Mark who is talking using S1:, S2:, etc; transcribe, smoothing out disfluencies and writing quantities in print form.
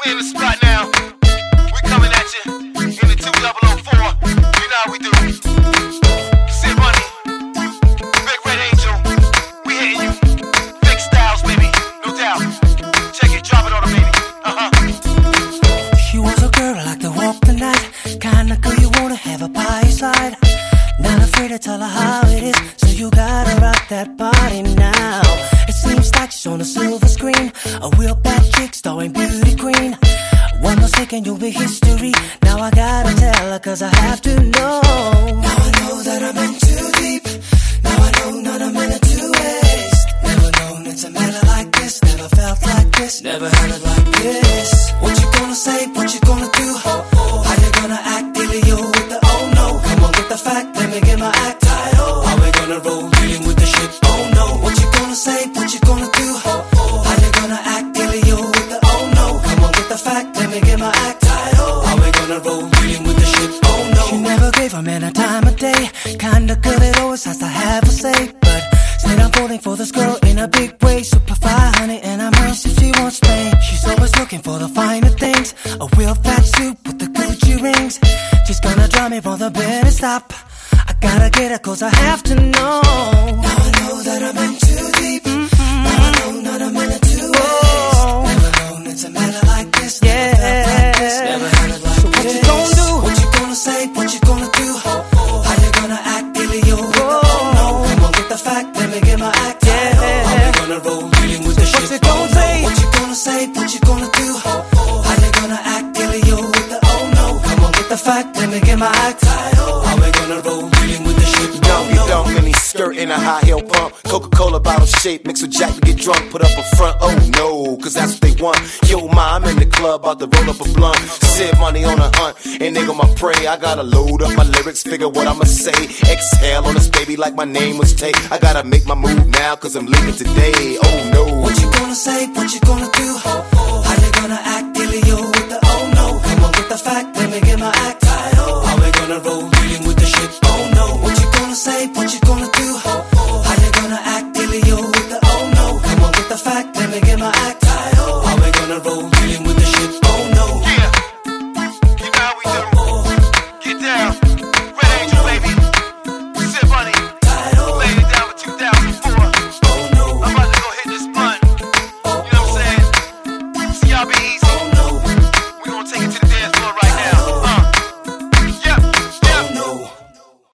S1: in the spot now. We coming at you in the 2004. You know how we do. Sid Money, Big Red Angel, we hitting you. Big Styles, baby, no doubt. Check it, drop it on the baby.
S2: She was a girl I like to walk the night, kind of girl you wanna have a by your side. Not afraid to tell her how it is, so you gotta rock that body now. It seems like she's on a silver screen, a real bad chick starring beauty queen. One mistake and you'll be history. Now I gotta tell her cause I have to know. Now I know that I'm in too deep. Now I know not a minute to waste. Never known it's a matter like this. Never felt like this. Never had it like this. What you gonna say? What you gonna do? How you gonna act? Dealio with the oh no. Come on, get the fact. Let me get my act title. How we gonna roll? Dealing with the shit. Oh no. What you gonna say? What you gonna do? How you gonna act? Dealio with the oh no. Come on, get the fact. Let me get my act title. How we gonna roll? Dealing with the shit. Oh no. She never gave a man a time of day. Kinda girl that always has to have a say, but said I'm falling for this girl in a big way. Super fly, honey, and I'm hers if she wants me. She's always looking for the finer things. A real fat suit with the Gucci rings. She's gonna drive me from the bed and stop. I gotta get her cause I have to know. Now I know that I'm in too deep. Now I know not a minute to waste. Never known it's a matter like this. Never felt like this. Never had it like so this. What you gonna do? What you gonna say? What you gonna do? How you gonna act? Dealio with the oh no. Come on, get the fact. Let me get my act. How we gonna roll? Dealing with the shit. What you gonna say? What you gonna say? What you gonna do? How you gonna act? Dealio with the oh no. Come on, get the fact. Let me get my act. How we gonna roll? Dealing with the shit.
S1: Young mini skirt in a high heel pump. Coca-Cola bottle shape, mix with Jack to get drunk. Put up a front, oh no, cause that's what they want. Yo, ma, I'm in the club, about to roll up a blunt. Sid Money on a hunt, and they gon' my prey. I gotta load up my lyrics, figure what I'ma say. Exhale on this baby like my name was Tay. I gotta make my move now, cause I'm leaving today. Oh no.
S2: What you gonna say? What you gonna do? How you gonna act? Dealio with the oh no. Come on, get the fact.